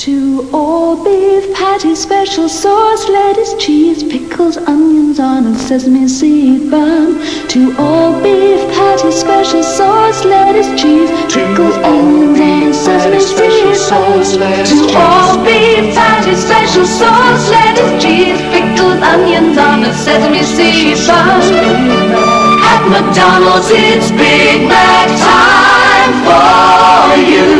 To all beef patties, special sauce, lettuce, cheese, pickles, onions on a sesame seed bun. To all beef patties, special sauce, lettuce, cheese, pickles, onions on a sesame seed bun. To all beef patties, special sauce, lettuce, cheese, pickles, onions on a sesame seed bun. At McDonald's it's Big Mac time for you.